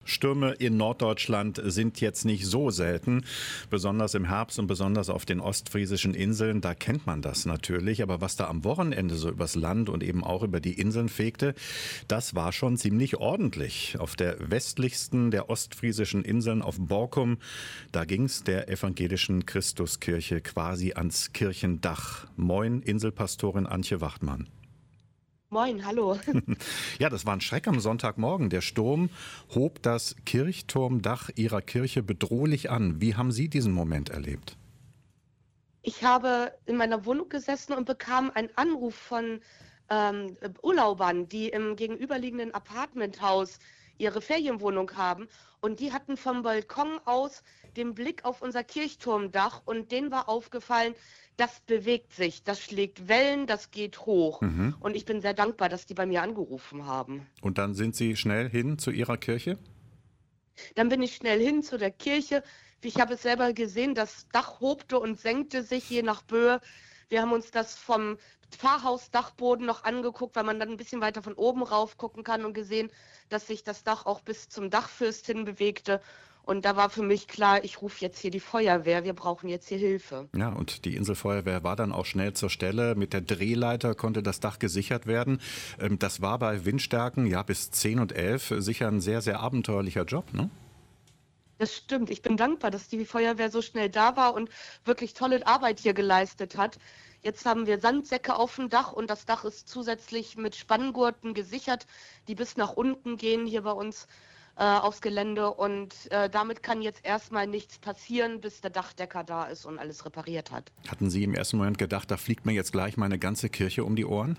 Stürme in Norddeutschland sind jetzt nicht so selten, besonders im Herbst und besonders auf den ostfriesischen Inseln. Da kennt man das natürlich. Aber was da am Wochenende so übers Land und eben auch über die Inseln fegte, das war schon ziemlich ordentlich. Auf der westlichsten der ostfriesischen Inseln auf Borkum, da ging es der evangelischen Christuskirche quasi ans Kirchendach. Moin, Inselpastorin Antje Wachtmann. Moin, hallo. Ja, das war ein Schreck am Sonntagmorgen. Der Sturm hob das Kirchturmdach Ihrer Kirche bedrohlich an. Wie haben Sie diesen Moment erlebt? Ich habe in meiner Wohnung gesessen und bekam einen Anruf von Urlaubern, die im gegenüberliegenden Apartmenthaus ihre Ferienwohnung haben. Und die hatten vom Balkon aus den Blick auf unser Kirchturmdach und denen war aufgefallen, das bewegt sich, das schlägt Wellen, das geht hoch. Mhm. Und ich bin sehr dankbar, dass die bei mir angerufen haben. Und dann sind Sie schnell hin zu Ihrer Kirche? Dann bin ich schnell hin zu der Kirche. Ich habe es selber gesehen, das Dach hobte und senkte sich je nach Böe. Wir haben uns das vom Pfarrhausdachboden noch angeguckt, weil man dann ein bisschen weiter von oben rauf gucken kann und gesehen, dass sich das Dach auch bis zum Dachfirst hin bewegte. Und da war für mich klar, ich rufe jetzt hier die Feuerwehr, wir brauchen jetzt hier Hilfe. Ja, und die Inselfeuerwehr war dann auch schnell zur Stelle. Mit der Drehleiter konnte das Dach gesichert werden. Das war bei Windstärken ja bis 10 und 11 sicher ein sehr, sehr abenteuerlicher Job, ne? Das stimmt. Ich bin dankbar, dass die Feuerwehr so schnell da war und wirklich tolle Arbeit hier geleistet hat. Jetzt haben wir Sandsäcke auf dem Dach und das Dach ist zusätzlich mit Spanngurten gesichert, die bis nach unten gehen hier bei uns aufs Gelände. Und damit kann jetzt erstmal nichts passieren, bis der Dachdecker da ist und alles repariert hat. Hatten Sie im ersten Moment gedacht, da fliegt mir jetzt gleich meine ganze Kirche um die Ohren?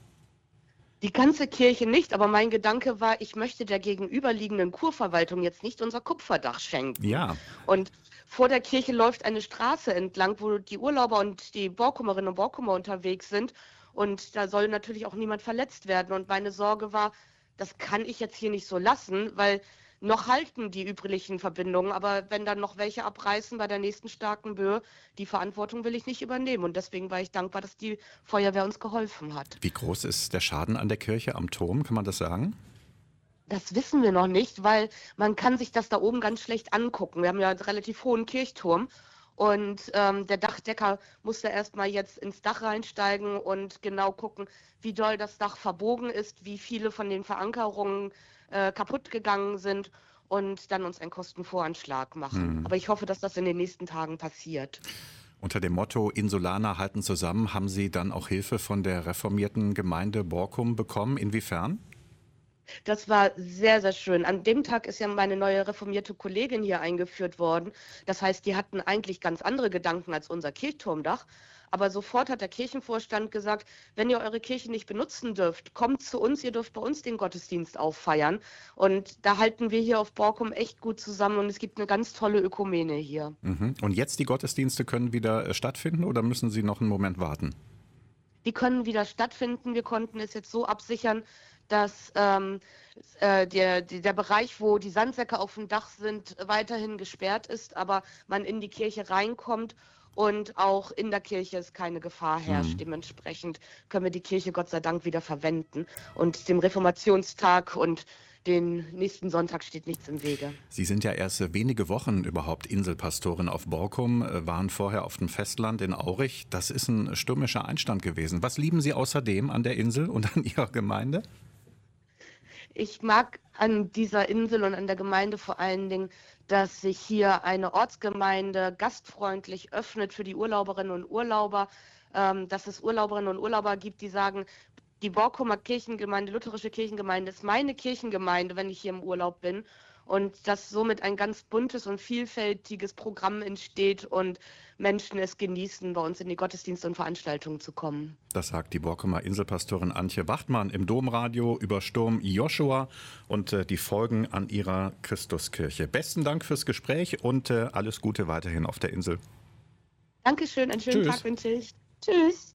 Die ganze Kirche nicht, aber mein Gedanke war, ich möchte der gegenüberliegenden Kurverwaltung jetzt nicht unser Kupferdach schenken. Ja. Und vor der Kirche läuft eine Straße entlang, wo die Urlauber und die Borkumerinnen und Borkumer unterwegs sind. Und da soll natürlich auch niemand verletzt werden. Und meine Sorge war, das kann ich jetzt hier nicht so lassen, weil noch halten die üblichen Verbindungen. Aber wenn dann noch welche abreißen bei der nächsten starken Böe, die Verantwortung will ich nicht übernehmen. Und deswegen war ich dankbar, dass die Feuerwehr uns geholfen hat. Wie groß ist der Schaden an der Kirche am Turm, kann man das sagen? Das wissen wir noch nicht, weil man kann sich das da oben ganz schlecht angucken. Wir haben ja einen relativ hohen Kirchturm und der Dachdecker musste erstmal jetzt ins Dach reinsteigen und genau gucken, wie doll das Dach verbogen ist, wie viele von den Verankerungen kaputt gegangen sind und dann uns einen Kostenvoranschlag machen. Aber ich hoffe, dass das in den nächsten Tagen passiert. Unter dem Motto Insulaner halten zusammen, haben Sie dann auch Hilfe von der reformierten Gemeinde Borkum bekommen? Inwiefern? Das war sehr, sehr schön. An dem Tag ist ja meine neue reformierte Kollegin hier eingeführt worden. Das heißt, die hatten eigentlich ganz andere Gedanken als unser Kirchturmdach. Aber sofort hat der Kirchenvorstand gesagt, wenn ihr eure Kirche nicht benutzen dürft, kommt zu uns, ihr dürft bei uns den Gottesdienst auffeiern. Und da halten wir hier auf Borkum echt gut zusammen und es gibt eine ganz tolle Ökumene hier. Mhm. Und jetzt die Gottesdienste können wieder stattfinden oder müssen Sie noch einen Moment warten? Die können wieder stattfinden. Wir konnten es jetzt so absichern, dass der Bereich, wo die Sandsäcke auf dem Dach sind, weiterhin gesperrt ist, aber man in die Kirche reinkommt und auch in der Kirche es keine Gefahr herrscht. Dementsprechend können wir die Kirche Gott sei Dank wieder verwenden. Und dem Reformationstag und den nächsten Sonntag steht nichts im Wege. Sie sind ja erst wenige Wochen überhaupt Inselpastorin auf Borkum, waren vorher auf dem Festland in Aurich. Das ist ein stürmischer Einstand gewesen. Was lieben Sie außerdem an der Insel und an Ihrer Gemeinde? Ich mag an dieser Insel und an der Gemeinde vor allen Dingen, dass sich hier eine Ortsgemeinde gastfreundlich öffnet für die Urlauberinnen und Urlauber, dass es Urlauberinnen und Urlauber gibt, die sagen, die Borkumer Kirchengemeinde, lutherische Kirchengemeinde ist meine Kirchengemeinde, wenn ich hier im Urlaub bin. Und dass somit ein ganz buntes und vielfältiges Programm entsteht und Menschen es genießen, bei uns in die Gottesdienste und Veranstaltungen zu kommen. Das sagt die Borkumer Inselpastorin Antje Wachtmann im Domradio über Sturm Joshua und die Folgen an ihrer Christuskirche. Besten Dank fürs Gespräch und alles Gute weiterhin auf der Insel. Dankeschön, einen schönen Tschüss. Tag wünsche ich. Tschüss.